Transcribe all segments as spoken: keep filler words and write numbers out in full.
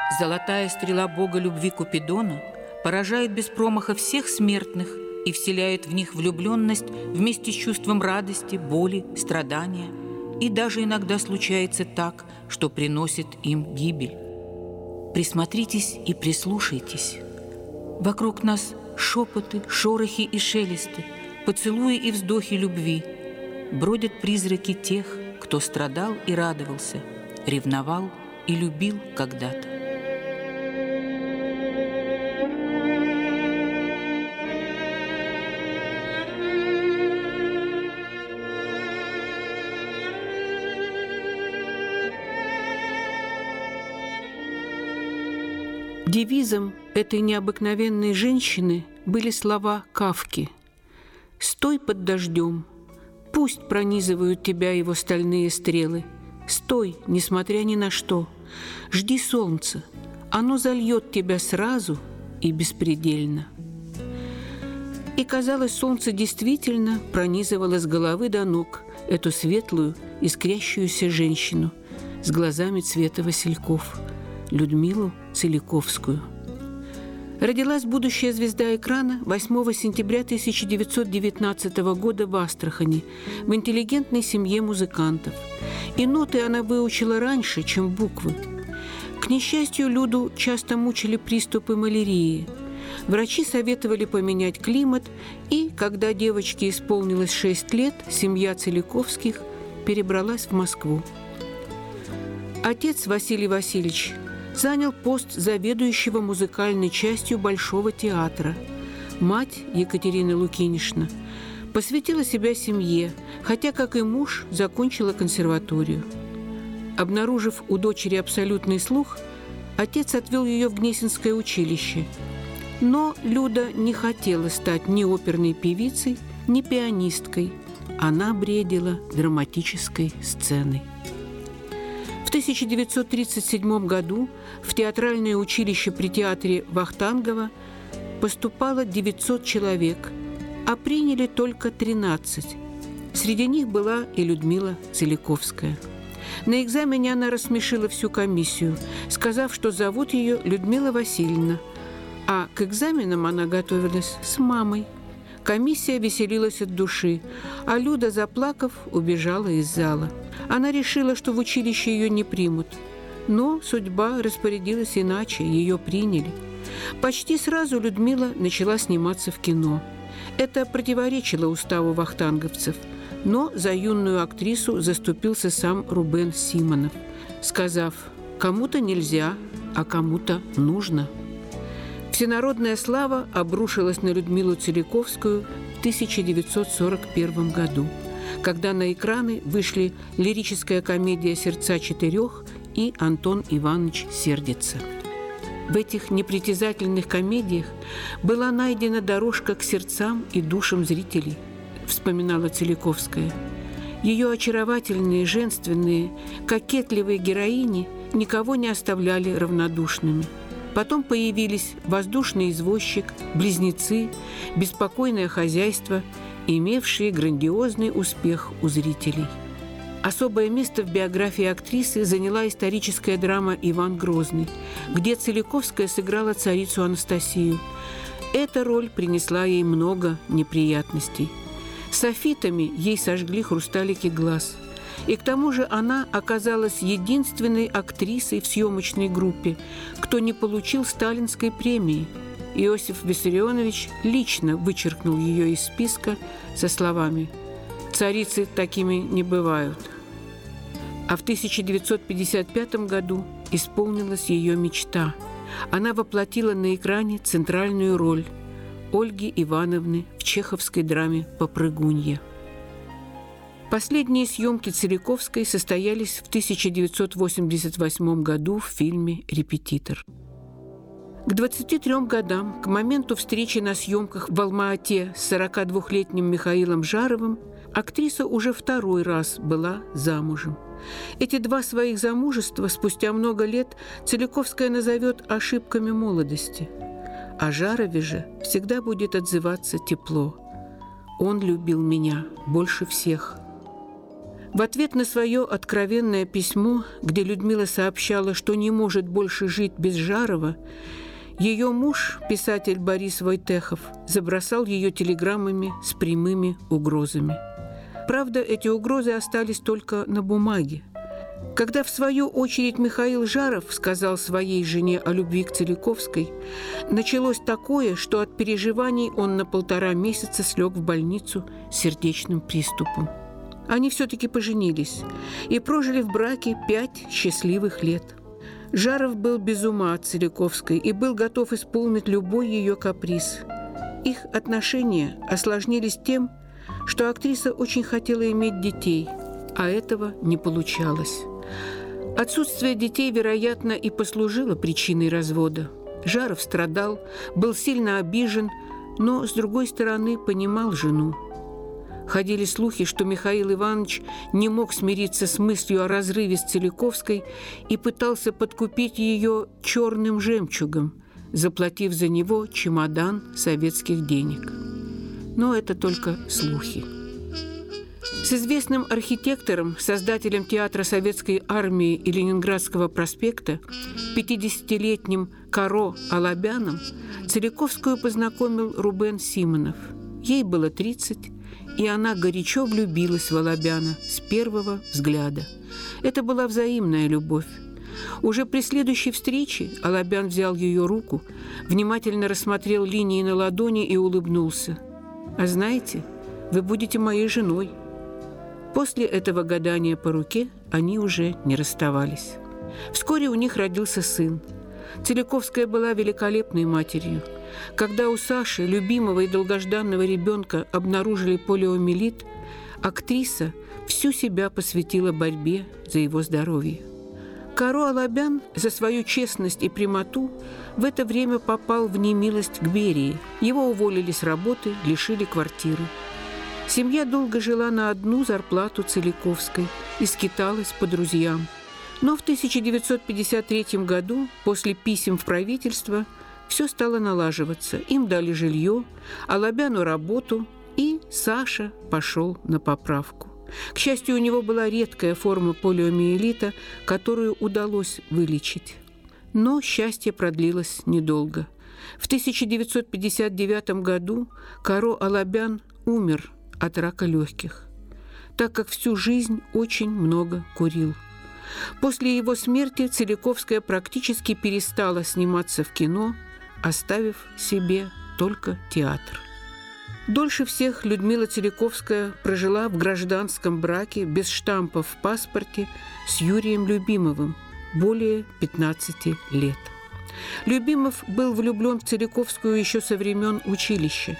Золотая стрела бога любви Купидона поражает без промаха всех смертных и вселяет в них влюбленность вместе с чувством радости, боли, страдания. И даже иногда случается так, что приносит им гибель. Присмотритесь и прислушайтесь. Вокруг нас шепоты, шорохи и шелесты, поцелуи и вздохи любви. Бродят призраки тех, кто страдал и радовался, ревновал и любил когда-то. Девизом этой необыкновенной женщины были слова Кафки: «Стой под дождем, пусть пронизывают тебя его стальные стрелы. Стой, несмотря ни на что, жди солнца, оно зальет тебя сразу и беспредельно». И, казалось, солнце действительно пронизывало с головы до ног эту светлую, искрящуюся женщину с глазами цвета васильков, Людмилу Целиковскую. Родилась будущая звезда экрана восьмого сентября тысяча девятьсот девятнадцатого года в Астрахани в интеллигентной семье музыкантов. И ноты она выучила раньше, чем буквы. К несчастью, Люду часто мучили приступы малярии. Врачи советовали поменять климат, и, когда девочке исполнилось шесть лет, семья Целиковских перебралась в Москву. Отец Василий Васильевич занял пост заведующего музыкальной частью Большого театра. Мать Екатерина Лукинишна посвятила себя семье, хотя, как и муж, закончила консерваторию. Обнаружив у дочери абсолютный слух, отец отвел ее в Гнесинское училище. Но Люда не хотела стать ни оперной певицей, ни пианисткой. Она бредила драматической сценой. В тысяча девятьсот тридцать седьмом году в театральное училище при театре Вахтангова поступало девятьсот человек, а приняли только тринадцать. Среди них была и Людмила Целиковская. На экзамене она рассмешила всю комиссию, сказав, что зовут ее Людмила Васильевна, а к экзаменам она готовилась с мамой. Комиссия веселилась от души, а Люда, заплакав, убежала из зала. Она решила, что в училище ее не примут. Но судьба распорядилась иначе, ее приняли. Почти сразу Людмила начала сниматься в кино. Это противоречило уставу вахтанговцев, но за юную актрису заступился сам Рубен Симонов, сказав: «Кому-то нельзя, а кому-то нужно». Всенародная слава обрушилась на Людмилу Целиковскую в тысяча девятьсот сорок первом году, когда на экраны вышли лирическая комедия «Сердца четырех» и «Антон Иванович сердится». В этих непритязательных комедиях была найдена дорожка к сердцам и душам зрителей, вспоминала Целиковская. Ее очаровательные, женственные, кокетливые героини никого не оставляли равнодушными. Потом появились «Воздушный извозчик», «Близнецы», «Беспокойное хозяйство», имевшие грандиозный успех у зрителей. Особое место в биографии актрисы заняла историческая драма «Иван Грозный», где Целиковская сыграла царицу Анастасию. Эта роль принесла ей много неприятностей. Софитами ей сожгли хрусталики глаз. И к тому же она оказалась единственной актрисой в съемочной группе, кто не получил сталинской премии. Иосиф Виссарионович лично вычеркнул ее из списка со словами: «Царицы такими не бывают». А в тысяча девятьсот пятьдесят пятом году исполнилась ее мечта. Она воплотила на экране центральную роль Ольги Ивановны в чеховской драме «Попрыгунья». Последние съемки Целиковской состоялись в тысяча девятьсот восемьдесят восьмом году в фильме «Репетитор». К двадцати трём годам, к моменту встречи на съемках в Алма-Ате с сорокадвухлетним Михаилом Жаровым, актриса уже второй раз была замужем. Эти два своих замужества спустя много лет Целиковская назовет ошибками молодости. О Жарове же всегда будет отзываться тепло. «Он любил меня больше всех». В ответ на свое откровенное письмо, где Людмила сообщала, что не может больше жить без Жарова, ее муж, писатель Борис Войтехов, забросал ее телеграммами с прямыми угрозами. Правда, эти угрозы остались только на бумаге. Когда, в свою очередь, Михаил Жаров сказал своей жене о любви к Целиковской, началось такое, что от переживаний он на полтора месяца слег в больницу с сердечным приступом. Они все-таки поженились и прожили в браке пять счастливых лет. Жаров был без ума от Целиковской и был готов исполнить любой ее каприз. Их отношения осложнились тем, что актриса очень хотела иметь детей, а этого не получалось. Отсутствие детей, вероятно, и послужило причиной развода. Жаров страдал, был сильно обижен, но, с другой стороны, понимал жену. Ходили слухи, что Михаил Иванович не мог смириться с мыслью о разрыве с Целиковской и пытался подкупить ее черным жемчугом, заплатив за него чемодан советских денег. Но это только слухи. С известным архитектором, создателем театра Советской армии и Ленинградского проспекта, пятидесятилетним Каро Алабяном, Целиковскую познакомил Рубен Симонов. Ей было тридцать, и она горячо влюбилась в Алабяна с первого взгляда. Это была взаимная любовь. Уже при следующей встрече Алабян взял ее руку, внимательно рассмотрел линии на ладони и улыбнулся. «А знаете, вы будете моей женой». После этого гадания по руке они уже не расставались. Вскоре у них родился сын. Целиковская была великолепной матерью. Когда у Саши, любимого и долгожданного ребенка, обнаружили полиомиелит, актриса всю себя посвятила борьбе за его здоровье. Каро Алабян за свою честность и прямоту в это время попал в немилость к Берии. Его уволили с работы, лишили квартиры. Семья долго жила на одну зарплату Целиковской и скиталась по друзьям. Но в тысяча девятьсот пятьдесят третьем году, после писем в правительство, все стало налаживаться. Им дали жилье, Алабяну работу, и Саша пошел на поправку. К счастью, у него была редкая форма полиомиелита, которую удалось вылечить. Но счастье продлилось недолго. В тысяча девятьсот пятьдесят девятом году Каро Алабян умер от рака легких, так как всю жизнь очень много курил. После его смерти Целиковская практически перестала сниматься в кино, оставив себе только театр. Дольше всех Людмила Целиковская прожила в гражданском браке без штампа в паспорте с Юрием Любимовым более пятнадцати лет. Любимов был влюблен в Целиковскую еще со времен училища.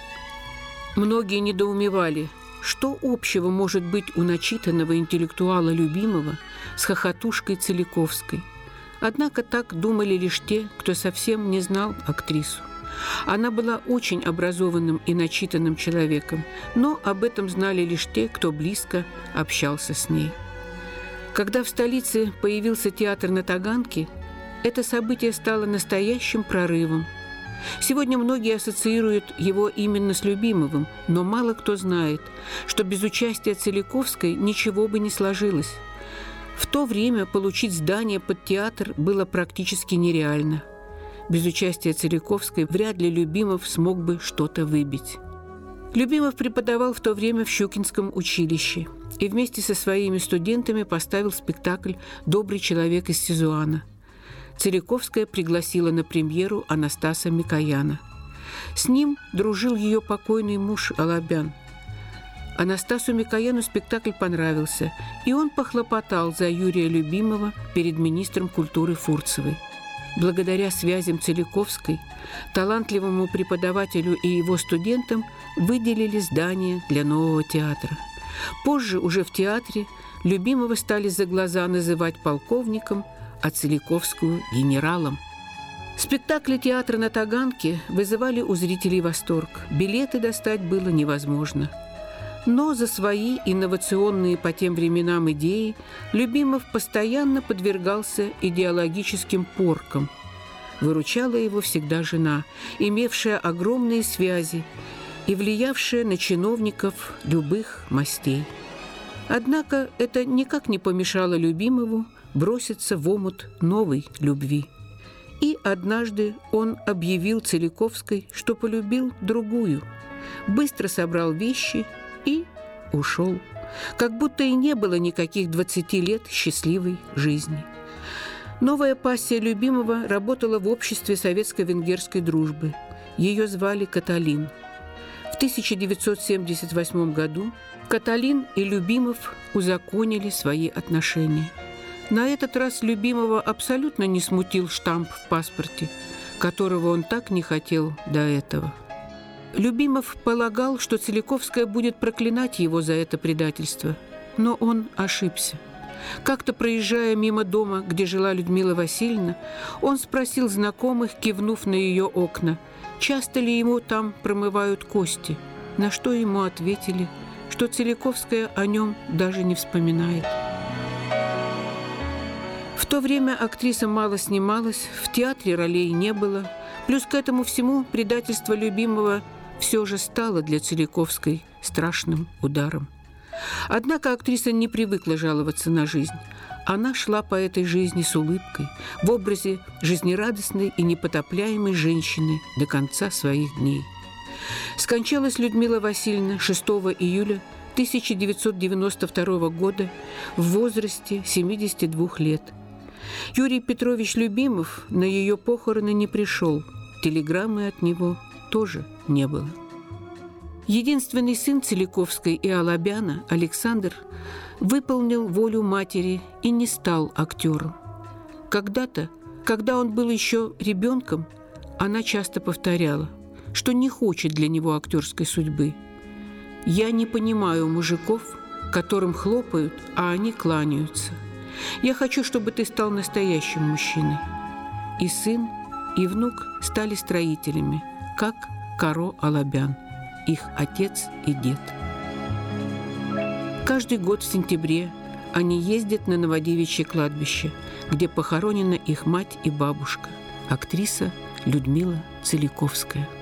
Многие недоумевали, что общего может быть у начитанного интеллектуала Любимова с хохотушкой Целиковской. Однако так думали лишь те, кто совсем не знал актрису. Она была очень образованным и начитанным человеком, но об этом знали лишь те, кто близко общался с ней. Когда в столице появился театр на Таганке, это событие стало настоящим прорывом. Сегодня многие ассоциируют его именно с Любимовым, но мало кто знает, что без участия Целиковской ничего бы не сложилось. В то время получить здание под театр было практически нереально. Без участия Целиковской вряд ли Любимов смог бы что-то выбить. Любимов преподавал в то время в Щукинском училище и вместе со своими студентами поставил спектакль «Добрый человек из Сизуана». Целиковская пригласила на премьеру Анастаса Микояна. С ним дружил ее покойный муж Алабян. Анастасу Микояну спектакль понравился, и он похлопотал за Юрия Любимова перед министром культуры Фурцевой. Благодаря связям Целиковской, талантливому преподавателю и его студентам выделили здание для нового театра. Позже, уже в театре, Любимова стали за глаза называть полковником, а Целиковскую – генералом. Спектакли театра на Таганке вызывали у зрителей восторг. Билеты достать было невозможно. Но за свои инновационные по тем временам идеи Любимов постоянно подвергался идеологическим поркам. Выручала его всегда жена, имевшая огромные связи и влиявшая на чиновников любых мастей. Однако это никак не помешало Любимову броситься в омут новой любви. И однажды он объявил Целиковской, что полюбил другую, быстро собрал вещи и ушел, как будто и не было никаких двадцати лет счастливой жизни. Новая пассия Любимова работала в обществе советско-венгерской дружбы. Ее звали Каталин. В тысяча девятьсот семьдесят восьмом году Каталин и Любимов узаконили свои отношения. На этот раз Любимова абсолютно не смутил штамп в паспорте, которого он так не хотел до этого. Любимов полагал, что Целиковская будет проклинать его за это предательство, но он ошибся. Как-то проезжая мимо дома, где жила Людмила Васильевна, он спросил знакомых, кивнув на ее окна, часто ли ему там промывают кости, на что ему ответили, что Целиковская о нем даже не вспоминает. В то время актриса мало снималась, в театре ролей не было, плюс к этому всему предательство Любимова все же стало для Целиковской страшным ударом. Однако актриса не привыкла жаловаться на жизнь. Она шла по этой жизни с улыбкой, в образе жизнерадостной и непотопляемой женщины до конца своих дней. Скончалась Людмила Васильевна шестого июля тысяча девятьсот девяносто второго года в возрасте семидесяти двух лет. Юрий Петрович Любимов на ее похороны не пришел, телеграммы от него тоже не было. Единственный сын Целиковской и Алабяна, Александр, выполнил волю матери и не стал актером. Когда-то, когда он был еще ребенком, она часто повторяла, что не хочет для него актерской судьбы. «Я не понимаю мужиков, которым хлопают, а они кланяются. Я хочу, чтобы ты стал настоящим мужчиной». И сын, и внук стали строителями, как Каро Алабян, их отец и дед. Каждый год в сентябре они ездят на Новодевичье кладбище, где похоронена их мать и бабушка, актриса Людмила Целиковская.